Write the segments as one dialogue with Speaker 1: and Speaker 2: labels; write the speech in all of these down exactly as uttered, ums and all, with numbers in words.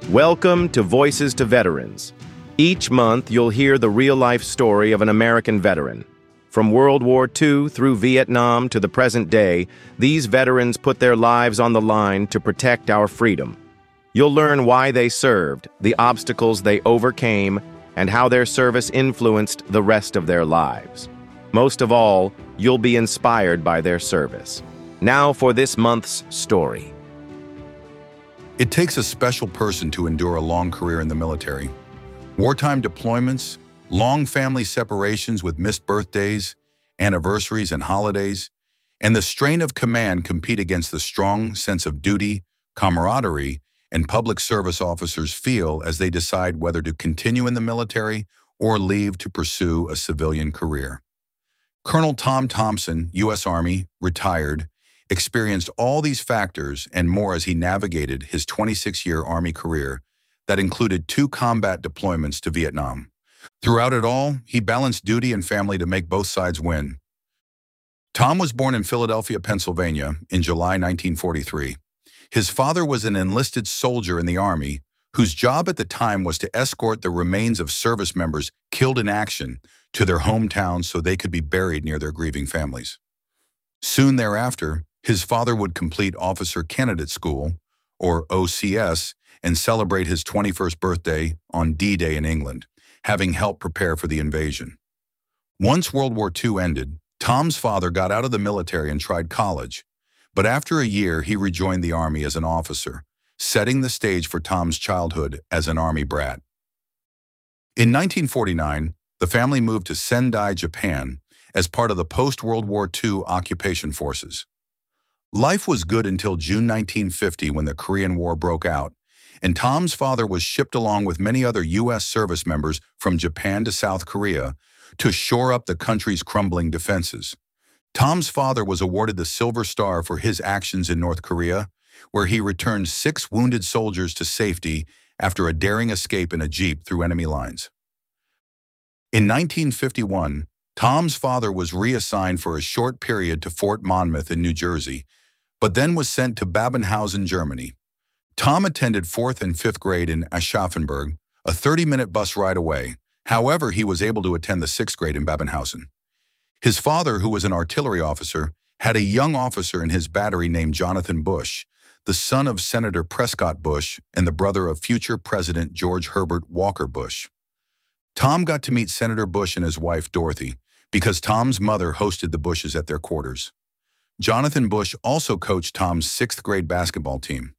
Speaker 1: Welcome to Voices to Veterans. Each month, you'll hear the real-life story of an American veteran. From World War Two through Vietnam to the present day, these veterans put their lives on the line to protect our freedom. You'll learn why they served, the obstacles they overcame, and how their service influenced the rest of their lives. Most of all, you'll be inspired by their service. Now for this month's story.
Speaker 2: It takes a special person to endure a long career in the military. Wartime deployments, long family separations with missed birthdays, anniversaries, and holidays, and the strain of command compete against the strong sense of duty, camaraderie, and public service officers feel as they decide whether to continue in the military or leave to pursue a civilian career. Colonel Tom Thompson, U S Army, retired, experienced all these factors and more as he navigated his twenty-six-year Army career that included two combat deployments to Vietnam. Throughout it all, he balanced duty and family to make both sides win. Tom was born in Philadelphia, Pennsylvania, in July nineteen forty-three. His father was an enlisted soldier in the Army, whose job at the time was to escort the remains of service members killed in action to their hometowns so they could be buried near their grieving families. Soon thereafter, his father would complete Officer Candidate School, or O C S, and celebrate his twenty-first birthday on D-Day in England, having helped prepare for the invasion. Once World War Two ended, Tom's father got out of the military and tried college, but after a year he rejoined the Army as an officer, setting the stage for Tom's childhood as an Army brat. In nineteen forty-nine, the family moved to Sendai, Japan, as part of the post-World War Two occupation forces. Life was good until June nineteen fifty when the Korean War broke out, and Tom's father was shipped along with many other U S service members from Japan to South Korea to shore up the country's crumbling defenses. Tom's father was awarded the Silver Star for his actions in North Korea, where he returned six wounded soldiers to safety after a daring escape in a jeep through enemy lines. In nineteen fifty-one, Tom's father was reassigned for a short period to Fort Monmouth in New Jersey, but then was sent to Babenhausen, Germany. Tom attended fourth and fifth grade in Aschaffenburg, a thirty-minute bus ride away. However, he was able to attend the sixth grade in Babenhausen. His father, who was an artillery officer, had a young officer in his battery named Jonathan Bush, the son of Senator Prescott Bush and the brother of future President George Herbert Walker Bush. Tom got to meet Senator Bush and his wife, Dorothy, because Tom's mother hosted the Bushes at their quarters. Jonathan Bush also coached Tom's sixth grade basketball team.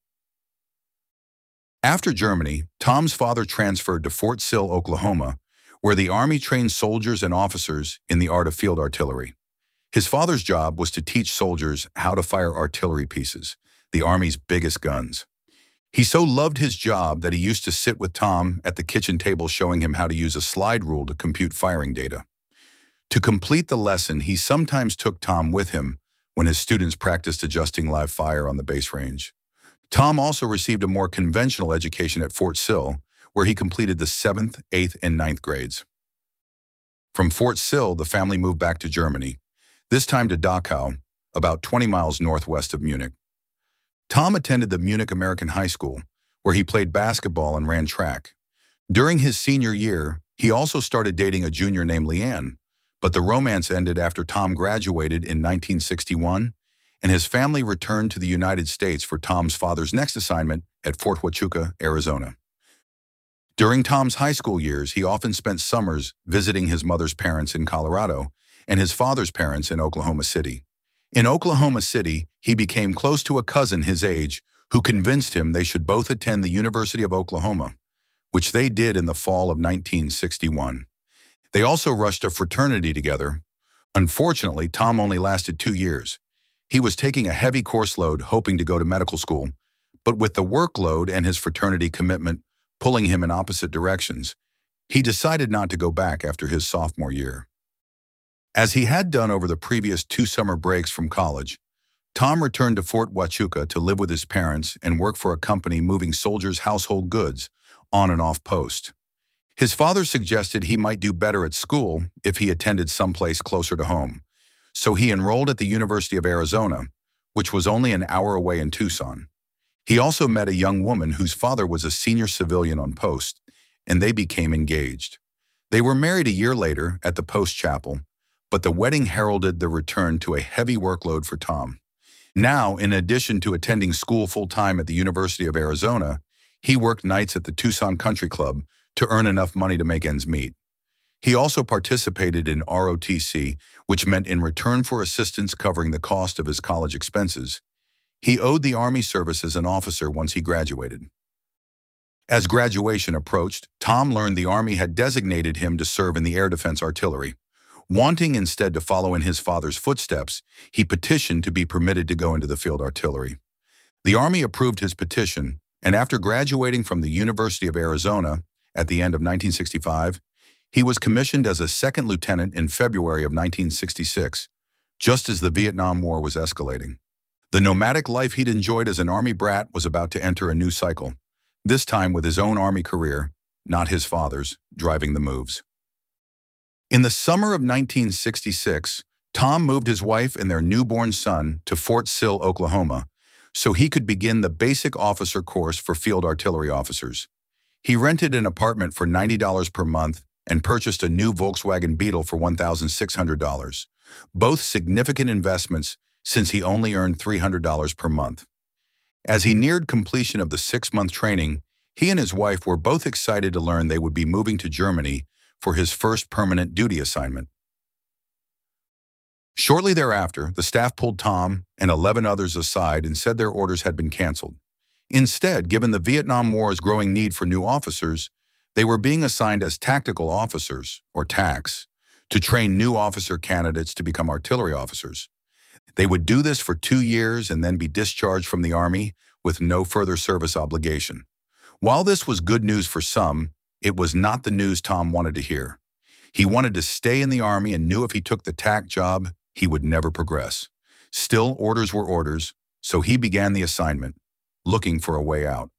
Speaker 2: After Germany, Tom's father transferred to Fort Sill, Oklahoma, where the Army trained soldiers and officers in the art of field artillery. His father's job was to teach soldiers how to fire artillery pieces, the Army's biggest guns. He so loved his job that he used to sit with Tom at the kitchen table showing him how to use a slide rule to compute firing data. To complete the lesson, he sometimes took Tom with him when his students practiced adjusting live fire on the base range. Tom also received a more conventional education at Fort Sill, where he completed the seventh, eighth, and ninth grades. From Fort Sill, the family moved back to Germany, this time to Dachau, about twenty miles northwest of Munich. Tom attended the Munich American High School, where he played basketball and ran track. During his senior year, he also started dating a junior named Leanne, but the romance ended after Tom graduated in nineteen sixty-one, and his family returned to the United States for Tom's father's next assignment at Fort Huachuca, Arizona. During Tom's high school years, he often spent summers visiting his mother's parents in Colorado and his father's parents in Oklahoma City. In Oklahoma City, he became close to a cousin his age who convinced him they should both attend the University of Oklahoma, which they did in the fall of nineteen sixty-one. They also rushed a fraternity together. Unfortunately, Tom only lasted two years. He was taking a heavy course load hoping to go to medical school, but with the workload and his fraternity commitment pulling him in opposite directions, he decided not to go back after his sophomore year. As he had done over the previous two summer breaks from college, Tom returned to Fort Huachuca to live with his parents and work for a company moving soldiers' household goods on and off post. His father suggested he might do better at school if he attended someplace closer to home, so he enrolled at the University of Arizona, which was only an hour away in Tucson. He also met a young woman whose father was a senior civilian on post, and they became engaged. They were married a year later at the Post Chapel, but the wedding heralded the return to a heavy workload for Tom. Now, in addition to attending school full-time at the University of Arizona, he worked nights at the Tucson Country Club to earn enough money to make ends meet. He also participated in R O T C, which meant in return for assistance covering the cost of his college expenses, he owed the Army service as an officer once he graduated. As graduation approached, Tom learned the Army had designated him to serve in the Air Defense Artillery. Wanting instead to follow in his father's footsteps, he petitioned to be permitted to go into the field artillery. The Army approved his petition, and after graduating from the University of Arizona at the end of nineteen sixty-five, he was commissioned as a second lieutenant in February of nineteen sixty-six, just as the Vietnam War was escalating. The nomadic life he'd enjoyed as an Army brat was about to enter a new cycle, this time with his own Army career, not his father's, driving the moves. In the summer of nineteen sixty-six, Tom moved his wife and their newborn son to Fort Sill, Oklahoma, so he could begin the basic officer course for field artillery officers. He rented an apartment for ninety dollars per month and purchased a new Volkswagen Beetle for one thousand six hundred dollars, both significant investments since he only earned three hundred dollars per month. As he neared completion of the six-month training, he and his wife were both excited to learn they would be moving to Germany for his first permanent duty assignment. Shortly thereafter, the staff pulled Tom and eleven others aside and said their orders had been canceled. Instead, given the Vietnam War's growing need for new officers, they were being assigned as tactical officers, or T A Cs, to train new officer candidates to become artillery officers. They would do this for two years and then be discharged from the Army with no further service obligation. While this was good news for some, it was not the news Tom wanted to hear. He wanted to stay in the Army and knew if he took the T A C job, he would never progress. Still, orders were orders, so he began the assignment, looking for a way out.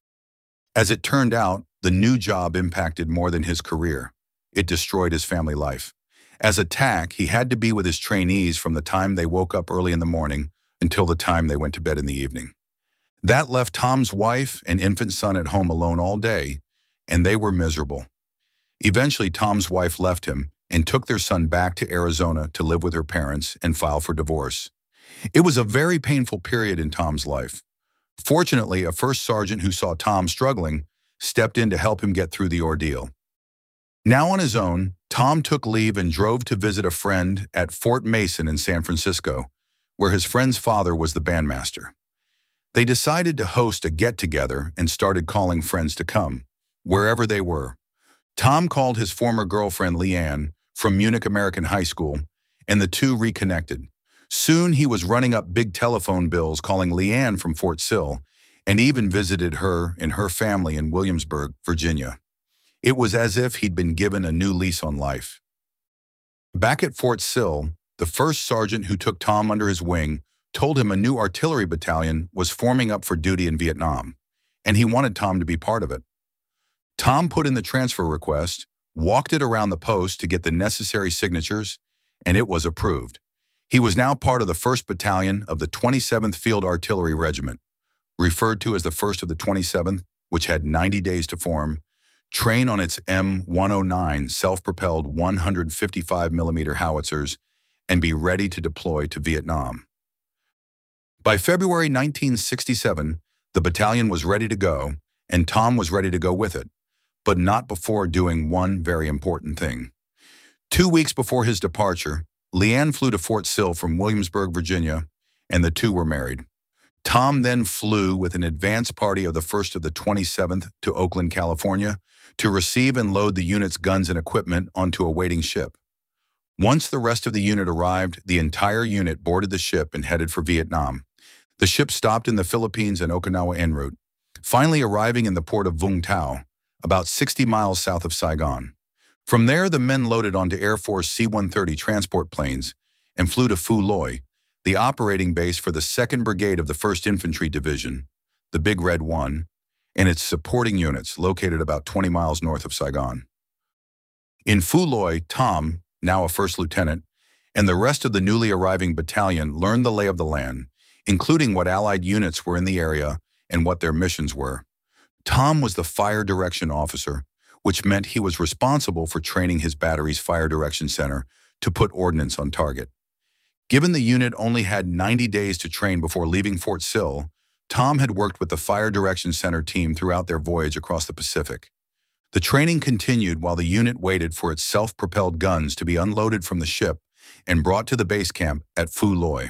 Speaker 2: As it turned out, the new job impacted more than his career. It destroyed his family life. As a T A C, he had to be with his trainees from the time they woke up early in the morning until the time they went to bed in the evening. That left Tom's wife and infant son at home alone all day, and they were miserable. Eventually, Tom's wife left him and took their son back to Arizona to live with her parents and file for divorce. It was a very painful period in Tom's life. Fortunately, a first sergeant who saw Tom struggling stepped in to help him get through the ordeal. Now on his own, Tom took leave and drove to visit a friend at Fort Mason in San Francisco, where his friend's father was the bandmaster. They decided to host a get-together and started calling friends to come, wherever they were. Tom called his former girlfriend Leanne from Munich American High School, and the two reconnected. Soon he was running up big telephone bills calling Leanne from Fort Sill, and even visited her and her family in Williamsburg, Virginia. It was as if he'd been given a new lease on life. Back at Fort Sill, the first sergeant who took Tom under his wing told him a new artillery battalion was forming up for duty in Vietnam, and he wanted Tom to be part of it. Tom put in the transfer request, walked it around the post to get the necessary signatures, and it was approved. He was now part of the first Battalion of the twenty-seventh Field Artillery Regiment, referred to as the first of the twenty-seventh, which had ninety days to form, train on its M one oh nine self-propelled one hundred fifty-five millimeter howitzers, and be ready to deploy to Vietnam. By February nineteen sixty-seven, the battalion was ready to go, and Tom was ready to go with it, but not before doing one very important thing. Two weeks before his departure, Leanne flew to Fort Sill from Williamsburg, Virginia, and the two were married. Tom then flew with an advance party of the first of the twenty-seventh to Oakland, California, to receive and load the unit's guns and equipment onto a waiting ship. Once the rest of the unit arrived, the entire unit boarded the ship and headed for Vietnam. The ship stopped in the Philippines and Okinawa en route, finally arriving in the port of Vung Tau, about sixty miles south of Saigon. From there, the men loaded onto Air Force C one thirty transport planes and flew to Phu Loi, the operating base for the second Brigade of the first Infantry Division, the Big Red One, and its supporting units located about twenty miles north of Saigon. In Phu Loi, Tom, now a first lieutenant, and the rest of the newly arriving battalion learned the lay of the land, including what Allied units were in the area and what their missions were. Tom was the fire direction officer, which meant he was responsible for training his battery's fire direction center to put ordnance on target. Given the unit only had ninety days to train before leaving Fort Sill, Tom had worked with the Fire Direction Center team throughout their voyage across the Pacific. The training continued while the unit waited for its self-propelled guns to be unloaded from the ship and brought to the base camp at Phu Loi.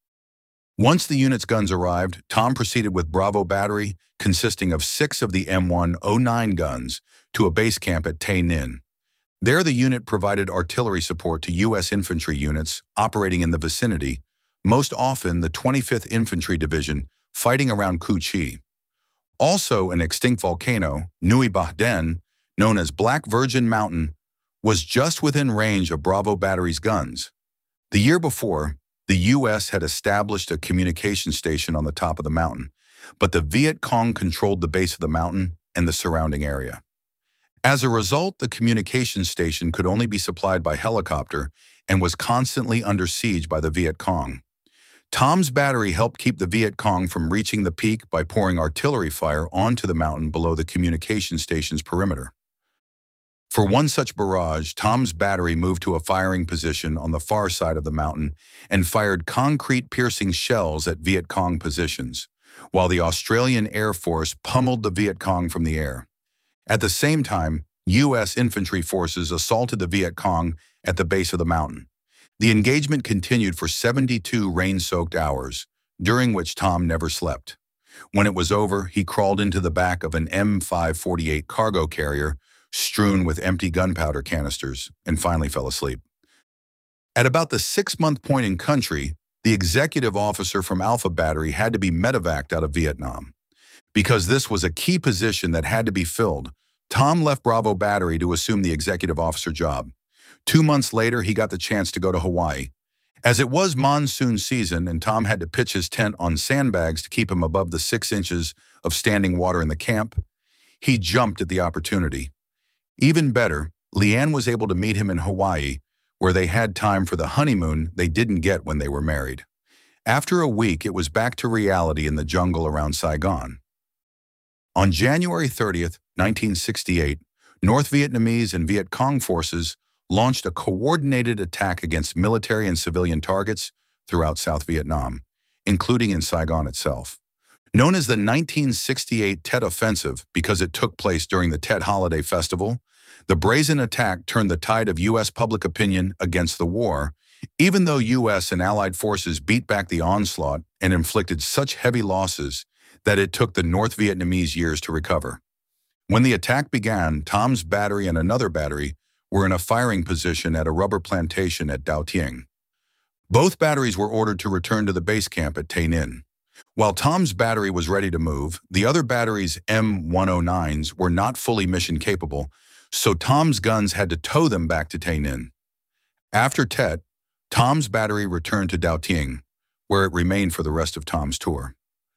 Speaker 2: Once the unit's guns arrived, Tom proceeded with Bravo Battery, consisting of six of the M one oh nine guns, to a base camp at Tay Ninh. There, the unit provided artillery support to U S infantry units operating in the vicinity, most often the twenty-fifth Infantry Division, fighting around Cu Chi. Also, an extinct volcano, Nui Bah Den, known as Black Virgin Mountain, was just within range of Bravo Battery's guns. The year before, the U S had established a communication station on the top of the mountain, but the Viet Cong controlled the base of the mountain and the surrounding area. As a result, the communication station could only be supplied by helicopter and was constantly under siege by the Viet Cong. Tom's battery helped keep the Viet Cong from reaching the peak by pouring artillery fire onto the mountain below the communication station's perimeter. For one such barrage, Tom's battery moved to a firing position on the far side of the mountain and fired concrete-piercing shells at Viet Cong positions, while the Australian Air Force pummeled the Viet Cong from the air. At the same time, U S infantry forces assaulted the Viet Cong at the base of the mountain. The engagement continued for seventy-two rain-soaked hours, during which Tom never slept. When it was over, he crawled into the back of an M five forty-eight cargo carrier strewn with empty gunpowder canisters, and finally fell asleep. At about the six-month point in country, the executive officer from Alpha Battery had to be medevaced out of Vietnam. Because this was a key position that had to be filled, Tom left Bravo Battery to assume the executive officer job. Two months later, he got the chance to go to Hawaii. As it was monsoon season and Tom had to pitch his tent on sandbags to keep him above the six inches of standing water in the camp, he jumped at the opportunity. Even better, Leanne was able to meet him in Hawaii, where they had time for the honeymoon they didn't get when they were married. After a week, it was back to reality in the jungle around Saigon. On January thirtieth, nineteen sixty-eight, North Vietnamese and Viet Cong forces launched a coordinated attack against military and civilian targets throughout South Vietnam, including in Saigon itself. Known as the nineteen sixty-eight Tet Offensive because it took place during the Tet Holiday Festival, the brazen attack turned the tide of U S public opinion against the war, even though U S and Allied forces beat back the onslaught and inflicted such heavy losses that it took the North Vietnamese years to recover. When the attack began, Tom's battery and another battery were in a firing position at a rubber plantation at Dao Tieng. Both batteries were ordered to return to the base camp at Tay Ninh. While Tom's battery was ready to move, the other battery's M one oh nines were not fully mission capable, so Tom's guns had to tow them back to Tay Ninh. After Tet, Tom's battery returned to Dao Tieng, where it remained for the rest of Tom's tour.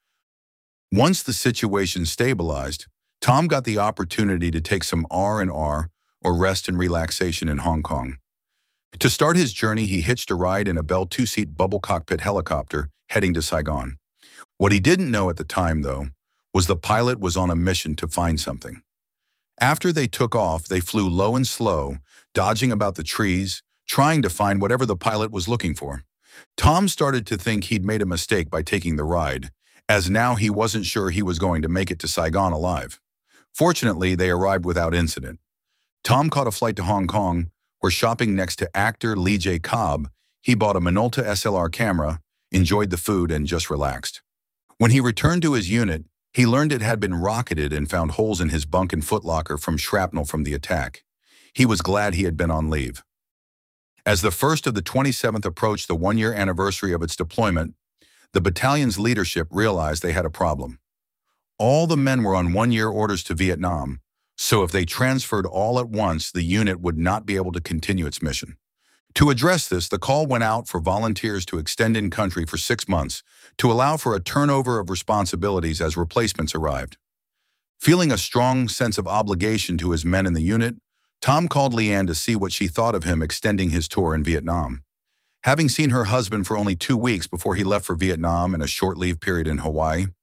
Speaker 2: Once the situation stabilized, Tom got the opportunity to take some R and R, or rest and relaxation, in Hong Kong. To start his journey, he hitched a ride in a Bell two-seat bubble cockpit helicopter heading to Saigon. What he didn't know at the time, though, was the pilot was on a mission to find something. After they took off, they flew low and slow, dodging about the trees, trying to find whatever the pilot was looking for. Tom started to think he'd made a mistake by taking the ride, as now he wasn't sure he was going to make it to Saigon alive. Fortunately, they arrived without incident. Tom caught a flight to Hong Kong, where, shopping next to actor Lee J. Cobb, he bought a Minolta S L R camera, enjoyed the food, and just relaxed. When he returned to his unit, he learned it had been rocketed and found holes in his bunk and footlocker from shrapnel from the attack. He was glad he had been on leave. As the first of the twenty-seventh approached the one-year anniversary of its deployment, the battalion's leadership realized they had a problem. All the men were on one-year orders to Vietnam, so if they transferred all at once, the unit would not be able to continue its mission. To address this, the call went out for volunteers to extend in country for six months to allow for a turnover of responsibilities as replacements arrived. Feeling a strong sense of obligation to his men in the unit, Tom called Leanne to see what she thought of him extending his tour in Vietnam. Having seen her husband for only two weeks before he left for Vietnam and a short leave period in Hawaii,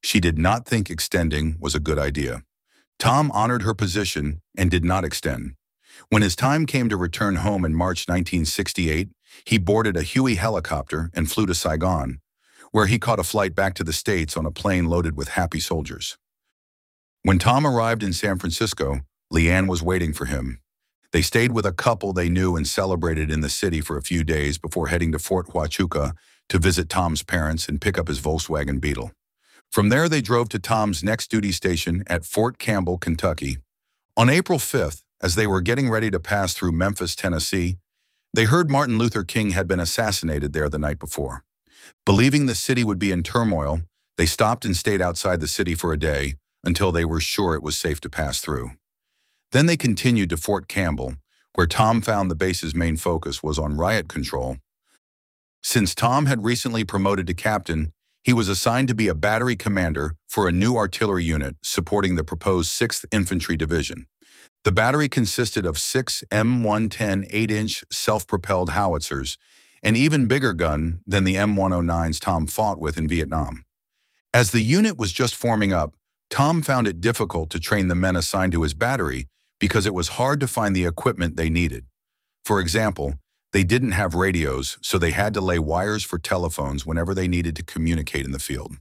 Speaker 2: She did not think extending was a good idea. Tom honored her position and did not extend. When his time came to return home in March nineteen sixty-eight, he boarded a Huey helicopter and flew to Saigon, where he caught a flight back to the States on a plane loaded with happy soldiers. When Tom arrived in San Francisco, Leanne was waiting for him. They stayed with a couple they knew and celebrated in the city for a few days before heading to Fort Huachuca to visit Tom's parents and pick up his Volkswagen Beetle. From there, they drove to Tom's next duty station at Fort Campbell, Kentucky. On April fifth, as they were getting ready to pass through Memphis, Tennessee, they heard Martin Luther King had been assassinated there the night before. Believing the city would be in turmoil, they stopped and stayed outside the city for a day until they were sure it was safe to pass through. Then they continued to Fort Campbell, where Tom found the base's main focus was on riot control. Since Tom had recently promoted to captain, he was assigned to be a battery commander for a new artillery unit supporting the proposed sixth Infantry Division. The battery consisted of six M one ten eight-inch self-propelled howitzers, an even bigger gun than the M one oh nines Tom fought with in Vietnam. As the unit was just forming up, Tom found it difficult to train the men assigned to his battery because it was hard to find the equipment they needed. For example, they didn't have radios, so they had to lay wires for telephones whenever they needed to communicate in the field.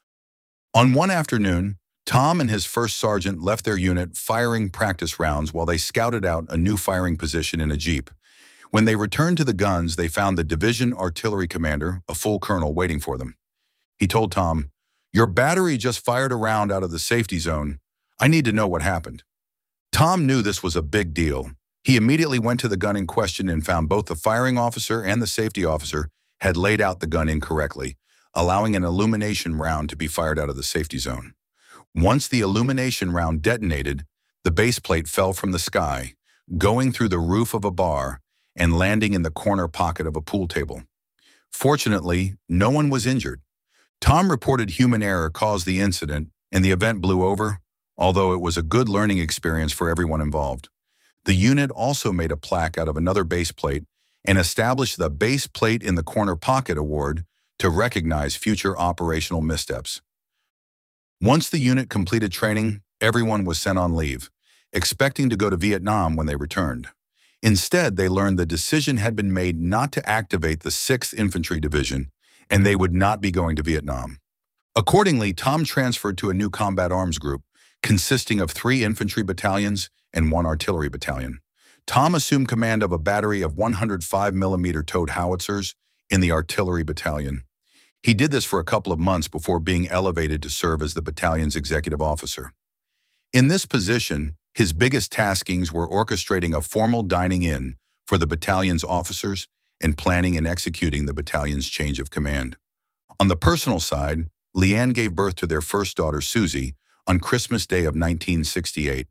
Speaker 2: On one afternoon, Tom and his first sergeant left their unit firing practice rounds while they scouted out a new firing position in a Jeep. When they returned to the guns, they found the division artillery commander, a full colonel, waiting for them. He told Tom, "Your battery just fired a round out of the safety zone. I need to know what happened." Tom knew this was a big deal. He immediately went to the gun in question and found both the firing officer and the safety officer had laid out the gun incorrectly, allowing an illumination round to be fired out of the safety zone. Once the illumination round detonated, the base plate fell from the sky, going through the roof of a bar and landing in the corner pocket of a pool table. Fortunately, no one was injured. Tom reported human error caused the incident, and the event blew over, although it was a good learning experience for everyone involved. The unit also made a plaque out of another base plate and established the Base Plate in the Corner Pocket Award to recognize future operational missteps. Once the unit completed training, everyone was sent on leave, expecting to go to Vietnam when they returned. Instead, they learned the decision had been made not to activate the sixth Infantry Division, and they would not be going to Vietnam. Accordingly, Tom transferred to a new combat arms group, consisting of three infantry battalions and one artillery battalion. Tom assumed command of a battery of one hundred five millimeter towed howitzers in the artillery battalion. He did this for a couple of months before being elevated to serve as the battalion's executive officer. In this position, his biggest taskings were orchestrating a formal dining-in for the battalion's officers and planning and executing the battalion's change of command. On the personal side, Leanne gave birth to their first daughter, Susie, on Christmas Day of nineteen sixty-eight.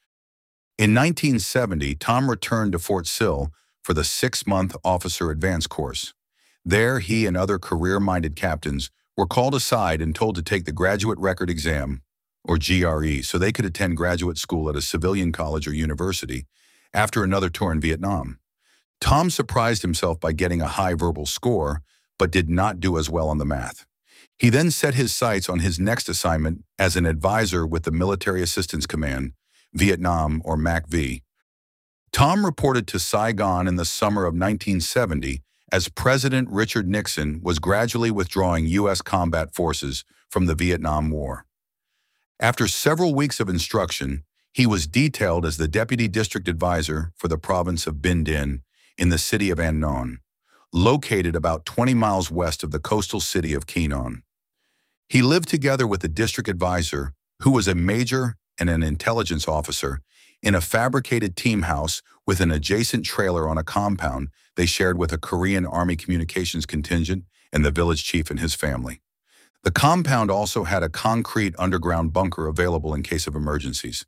Speaker 2: In nineteen seventy, Tom returned to Fort Sill for the six-month Officer Advance Course. There, he and other career-minded captains were called aside and told to take the Graduate Record Exam, or G R E, so they could attend graduate school at a civilian college or university after another tour in Vietnam. Tom surprised himself by getting a high verbal score, but did not do as well on the math. He then set his sights on his next assignment as an advisor with the Military Assistance Command, Vietnam, or M A C V. Tom reported to Saigon in the summer of nineteen seventy as President Richard Nixon was gradually withdrawing U S combat forces from the Vietnam War. After several weeks of instruction, he was detailed as the Deputy District Advisor for the province of Binh Dinh in the city of An Non, located about twenty miles west of the coastal city of Quy Nhon. He lived together with the district advisor, who was a major and an intelligence officer, in a fabricated team house with an adjacent trailer on a compound they shared with a Korean Army communications contingent and the village chief and his family. The compound also had a concrete underground bunker available in case of emergencies.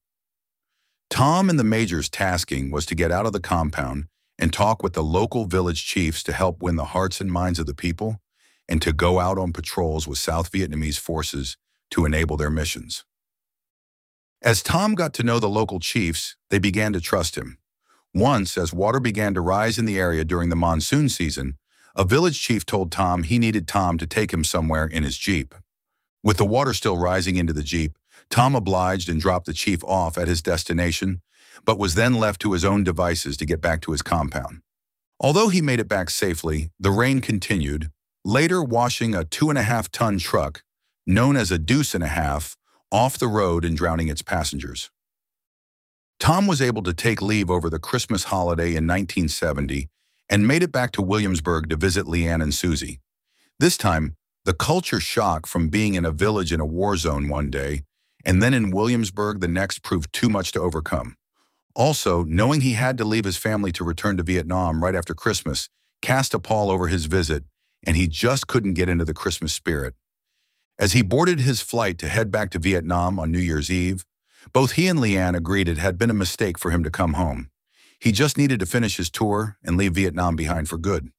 Speaker 2: Tom and the major's tasking was to get out of the compound and talk with the local village chiefs to help win the hearts and minds of the people, and to go out on patrols with South Vietnamese forces to enable their missions. As Tom got to know the local chiefs, they began to trust him. Once, as water began to rise in the area during the monsoon season, a village chief told Tom he needed Tom to take him somewhere in his Jeep. With the water still rising into the Jeep, Tom obliged and dropped the chief off at his destination, but was then left to his own devices to get back to his compound. Although he made it back safely, the rain continued, later washing a two-and-a-half-ton truck, known as a deuce and a half, off the road and drowning its passengers. Tom was able to take leave over the Christmas holiday in nineteen seventy and made it back to Williamsburg to visit Leanne and Susie. This time, the culture shock from being in a village in a war zone one day and then in Williamsburg the next proved too much to overcome. Also, knowing he had to leave his family to return to Vietnam right after Christmas cast a pall over his visit, and he just couldn't get into the Christmas spirit. As he boarded his flight to head back to Vietnam on New Year's Eve, both he and Leanne agreed it had been a mistake for him to come home. He just needed to finish his tour and leave Vietnam behind for good.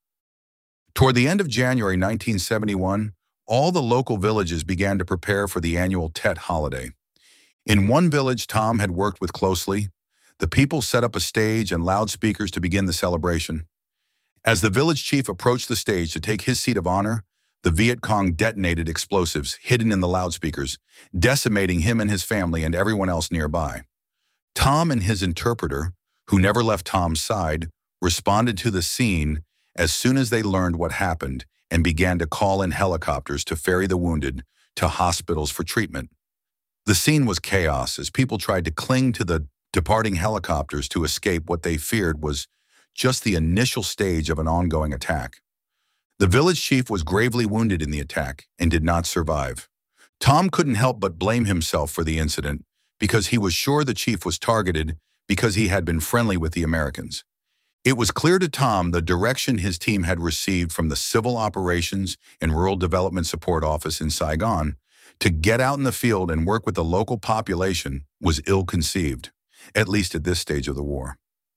Speaker 2: Toward the end of January nineteen seventy-one, all the local villages began to prepare for the annual Tet holiday. In one village Tom had worked with closely, the people set up a stage and loudspeakers to begin the celebration. As the village chief approached the stage to take his seat of honor, the Viet Cong detonated explosives hidden in the loudspeakers, decimating him and his family and everyone else nearby. Tom and his interpreter, who never left Tom's side, responded to the scene as soon as they learned what happened and began to call in helicopters to ferry the wounded to hospitals for treatment. The scene was chaos as people tried to cling to the departing helicopters to escape what they feared was just the initial stage of an ongoing attack. The village chief was gravely wounded in the attack and did not survive. Tom couldn't help but blame himself for the incident because he was sure the chief was targeted because he had been friendly with the Americans. It was clear to Tom the direction his team had received from the Civil Operations and Rural Development Support Office in Saigon to get out in the field and work with the local population was ill-conceived, at least at this stage of the war.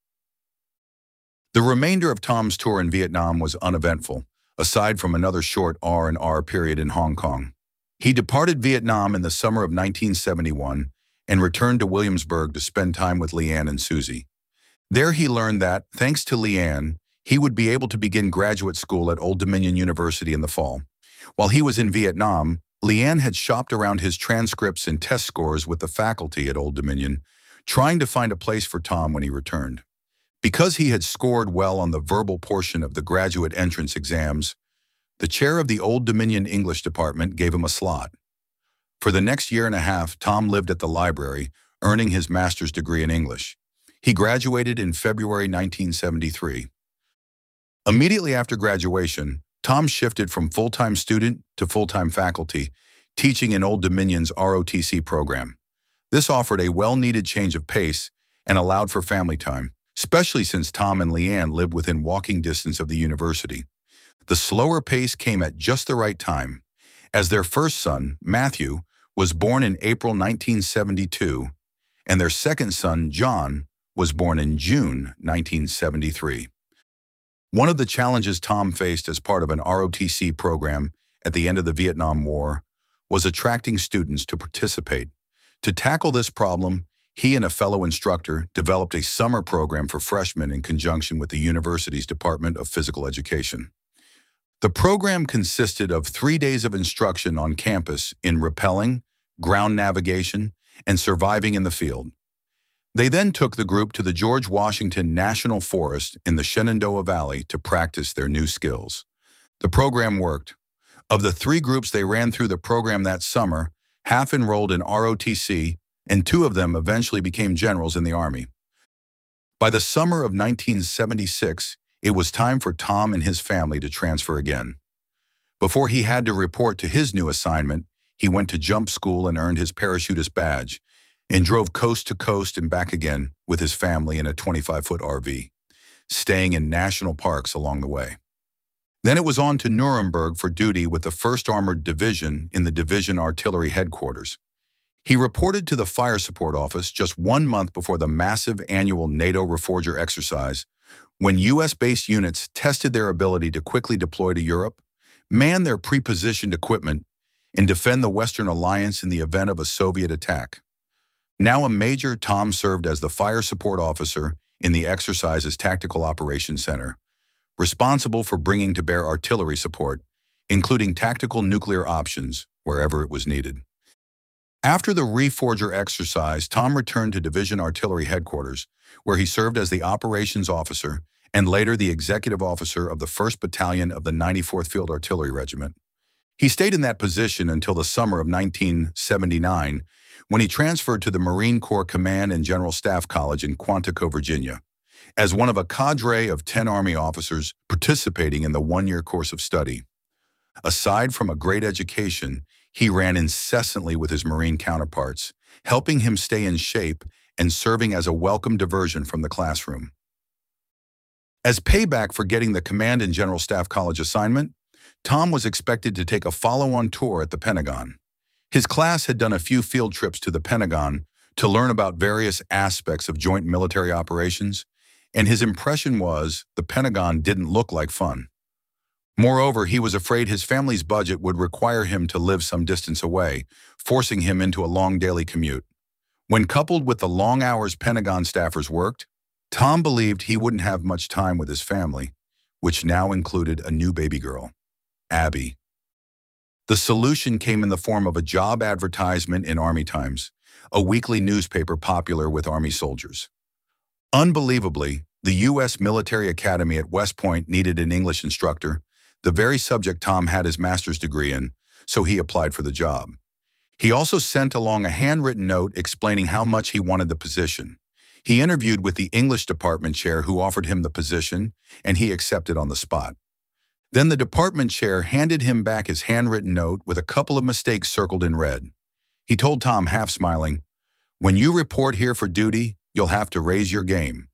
Speaker 2: The remainder of Tom's tour in Vietnam was uneventful, aside from another short R and R period in Hong Kong. He departed Vietnam in the summer of nineteen seventy-one and returned to Williamsburg to spend time with Leanne and Susie. There he learned that, thanks to Leanne, he would be able to begin graduate school at Old Dominion University in the fall. While he was in Vietnam, Leanne had shopped around his transcripts and test scores with the faculty at Old Dominion, trying to find a place for Tom when he returned. Because he had scored well on the verbal portion of the graduate entrance exams, the chair of the Old Dominion English department gave him a slot. For the next year and a half, Tom lived at the library, earning his master's degree in English. He graduated in February nineteen seventy-three. Immediately after graduation, Tom shifted from full-time student to full-time faculty, teaching in Old Dominion's R O T C program. This offered a well-needed change of pace and allowed for family time, especially since Tom and Leanne lived within walking distance of the university. The slower pace came at just the right time, as their first son, Matthew, was born in April nineteen seventy-two, and their second son, John, was born in June nineteen seventy-three. One of the challenges Tom faced as part of an R O T C program at the end of the Vietnam War was attracting students to participate. To tackle this problem, he and a fellow instructor developed a summer program for freshmen in conjunction with the university's Department of Physical Education. The program consisted of three days of instruction on campus in rappelling, ground navigation, and surviving in the field. They then took the group to the George Washington National Forest in the Shenandoah Valley to practice their new skills. The program worked. Of the three groups they ran through the program that summer, half enrolled in R O T C, and two of them eventually became generals in the Army. By the summer of nineteen seventy-six, it was time for Tom and his family to transfer again. Before he had to report to his new assignment, he went to jump school and earned his parachutist badge, and drove coast to coast and back again with his family in a twenty-five foot R V, staying in national parks along the way. Then it was on to Nuremberg for duty with the first Armored Division in the Division Artillery Headquarters. He reported to the Fire Support Office just one month before the massive annual NATO Reforger exercise, when U S-based units tested their ability to quickly deploy to Europe, man their pre-positioned equipment, and defend the Western Alliance in the event of a Soviet attack. Now a major, Tom served as the Fire Support Officer in the exercise's Tactical Operations Center, responsible for bringing to bear artillery support including tactical nuclear options wherever it was needed. After the Reforger exercise, Tom returned to Division Artillery Headquarters, where he served as the operations officer and later the executive officer of the first Battalion of the ninety-fourth Field Artillery Regiment. He stayed in that position until the summer of nineteen seventy-nine, when he transferred to the Marine Corps Command and General Staff College in Quantico, Virginia, as one of a cadre of ten Army officers participating in the one-year course of study. Aside from a great education, he ran incessantly with his Marine counterparts, helping him stay in shape and serving as a welcome diversion from the classroom. As payback for getting the Command and General Staff College assignment, Tom was expected to take a follow-on tour at the Pentagon. His class had done a few field trips to the Pentagon to learn about various aspects of joint military operations, and his impression was the Pentagon didn't look like fun. Moreover, he was afraid his family's budget would require him to live some distance away, forcing him into a long daily commute. When coupled with the long hours Pentagon staffers worked, Tom believed he wouldn't have much time with his family, which now included a new baby girl, Abby. The solution came in the form of a job advertisement in Army Times, a weekly newspaper popular with Army soldiers. Unbelievably, the U S Military Academy at West Point needed an English instructor, the very subject Tom had his master's degree in, so he applied for the job. He also sent along a handwritten note explaining how much he wanted the position. He interviewed with the English department chair who offered him the position, and he accepted on the spot. Then the department chair handed him back his handwritten note with a couple of mistakes circled in red. He told Tom, half smiling, "When you report here for duty, you'll have to raise your game."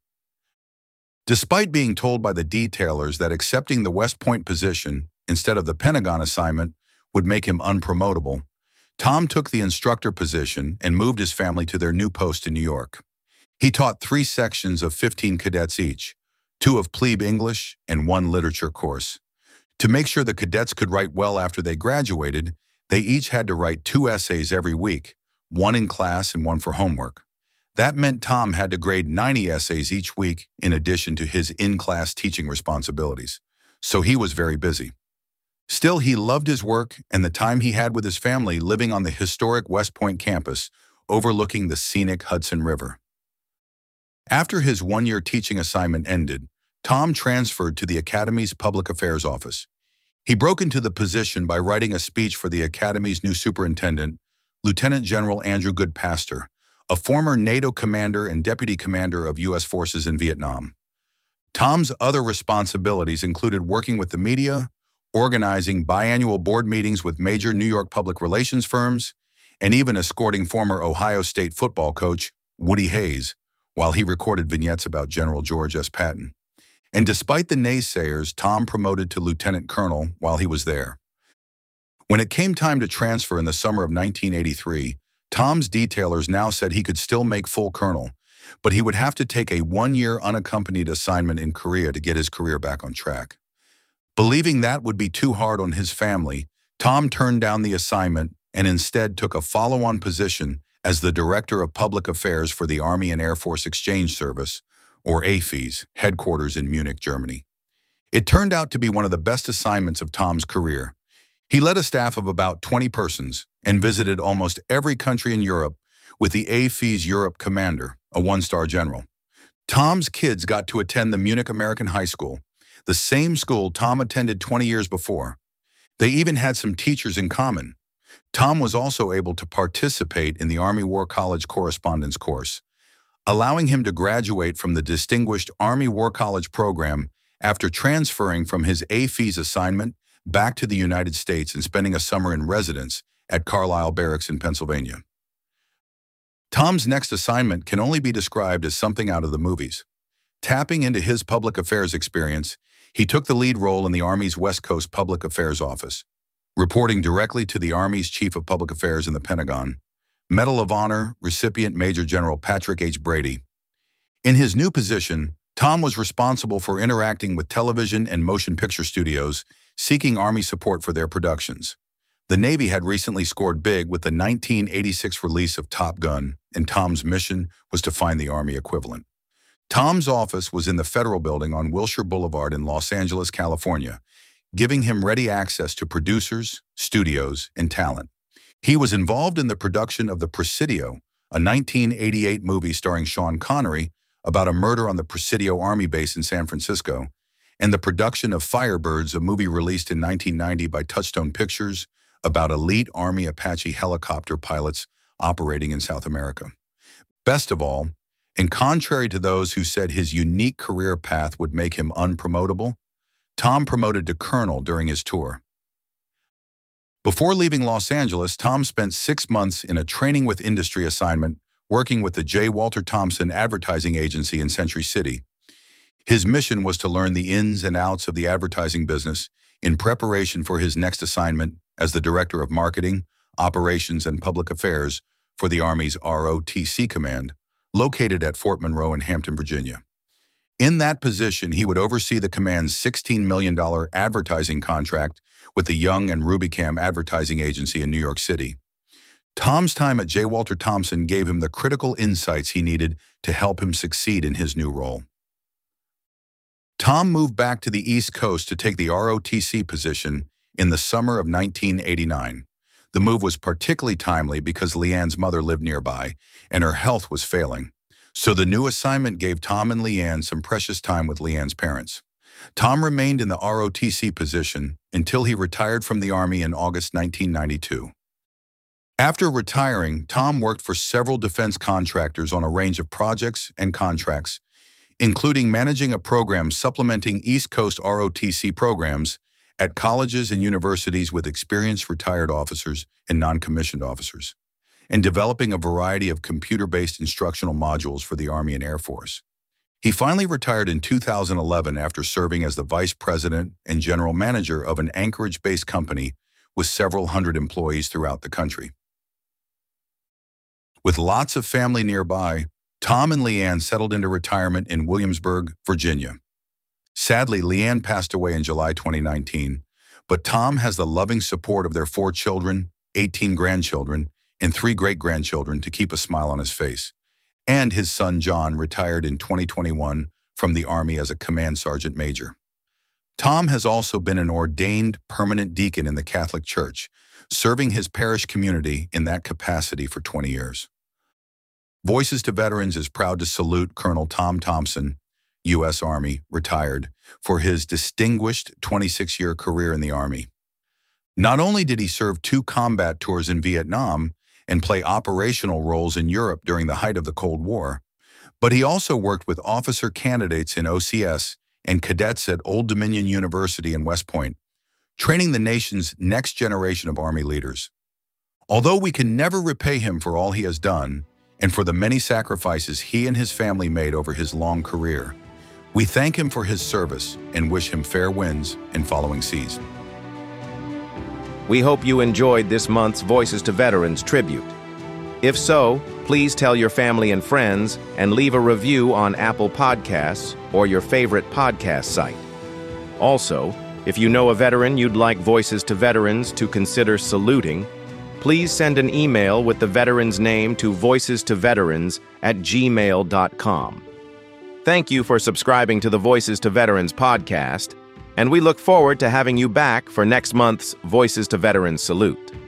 Speaker 2: Despite being told by the detailers that accepting the West Point position instead of the Pentagon assignment would make him unpromotable, Tom took the instructor position and moved his family to their new post in New York. He taught three sections of fifteen cadets each, two of plebe English and one literature course. To make sure the cadets could write well after they graduated, they each had to write two essays every week, one in class and one for homework. That meant Tom had to grade ninety essays each week in addition to his in-class teaching responsibilities, so he was very busy. Still, he loved his work and the time he had with his family living on the historic West Point campus, overlooking the scenic Hudson River. After his one-year teaching assignment ended, Tom transferred to the Academy's Public Affairs Office. He broke into the position by writing a speech for the Academy's new superintendent, Lieutenant General Andrew Goodpaster, a former NATO commander and deputy commander of U S forces in Vietnam. Tom's other responsibilities included working with the media, organizing biannual board meetings with major New York public relations firms, and even escorting former Ohio State football coach Woody Hayes while he recorded vignettes about General George S. Patton. And despite the naysayers, Tom promoted to lieutenant colonel while he was there. When it came time to transfer in the summer of nineteen eighty-three, Tom's detailers now said he could still make full colonel, but he would have to take a one-year unaccompanied assignment in Korea to get his career back on track. Believing that would be too hard on his family, Tom turned down the assignment and instead took a follow-on position as the Director of Public Affairs for the Army and Air Force Exchange Service, or A F E S, headquarters in Munich, Germany. It turned out to be one of the best assignments of Tom's career. He led a staff of about twenty persons and visited almost every country in Europe with the A F E S Europe commander, a one-star general. Tom's kids got to attend the Munich American High School, the same school Tom attended twenty years before. They even had some teachers in common. Tom was also able to participate in the Army War College correspondence course, allowing him to graduate from the distinguished Army War College program after transferring from his A F E S assignment back to the United States and spending a summer in residence at Carlisle Barracks in Pennsylvania. Tom's next assignment can only be described as something out of the movies. Tapping into his public affairs experience, he took the lead role in the Army's West Coast Public Affairs Office, reporting directly to the Army's Chief of Public Affairs in the Pentagon, Medal of Honor recipient Major General Patrick H. Brady. In his new position, Tom was responsible for interacting with television and motion picture studios, seeking Army support for their productions. The Navy had recently scored big with the nineteen eighty-six release of Top Gun, and Tom's mission was to find the Army equivalent. Tom's office was in the Federal Building on Wilshire Boulevard in Los Angeles, California, giving him ready access to producers, studios, and talent. He was involved in the production of The Presidio, a nineteen eighty-eight movie starring Sean Connery about a murder on the Presidio Army base in San Francisco, and the production of Firebirds, a movie released in nineteen ninety by Touchstone Pictures about elite Army Apache helicopter pilots operating in South America. Best of all, and contrary to those who said his unique career path would make him unpromotable, Tom promoted to colonel during his tour. Before leaving Los Angeles, Tom spent six months in a training with industry assignment working with the J. Walter Thompson advertising agency in Century City. His mission was to learn the ins and outs of the advertising business in preparation for his next assignment as the Director of Marketing, Operations, and Public Affairs for the Army's R O T C Command, located at Fort Monroe in Hampton, Virginia. In that position, he would oversee the command's sixteen million dollars advertising contract with the Young and Rubicam advertising agency in New York City. Tom's time at J. Walter Thompson gave him the critical insights he needed to help him succeed in his new role. Tom moved back to the East Coast to take the R O T C position in the summer of nineteen eighty-nine. The move was particularly timely because Leanne's mother lived nearby and her health was failing. So the new assignment gave Tom and Leanne some precious time with Leanne's parents. Tom remained in the R O T C position until he retired from the Army in August nineteen ninety-two. After retiring, Tom worked for several defense contractors on a range of projects and contracts, including managing a program supplementing East Coast R O T C programs at colleges and universities with experienced retired officers and non-commissioned officers, and developing a variety of computer-based instructional modules for the Army and Air Force. He finally retired in two thousand eleven after serving as the vice president and general manager of an Anchorage-based company with several hundred employees throughout the country. With lots of family nearby, Tom and Leanne settled into retirement in Williamsburg, Virginia. Sadly, Leanne passed away in July twenty nineteen, but Tom has the loving support of their four children, eighteen grandchildren, and three great-grandchildren to keep a smile on his face. And his son John retired in twenty twenty-one from the Army as a command sergeant major. Tom has also been an ordained permanent deacon in the Catholic Church, serving his parish community in that capacity for twenty years. Voices to Veterans is proud to salute Colonel Tom Thompson, U S Army, retired, for his distinguished twenty-six-year career in the Army. Not only did he serve two combat tours in Vietnam and play operational roles in Europe during the height of the Cold War, but he also worked with officer candidates in O C S and cadets at Old Dominion University in West Point, training the nation's next generation of Army leaders. Although we can never repay him for all he has done and for the many sacrifices he and his family made over his long career, we thank him for his service and wish him fair winds in following seas.
Speaker 1: We hope you enjoyed this month's Voices to Veterans tribute. If so, please tell your family and friends and leave a review on Apple Podcasts or your favorite podcast site. Also, if you know a veteran you'd like Voices to Veterans to consider saluting, please send an email with the veteran's name to voices to veterans at gmail dot com. Thank you for subscribing to the Voices to Veterans podcast, and we look forward to having you back for next month's Voices to Veterans Salute.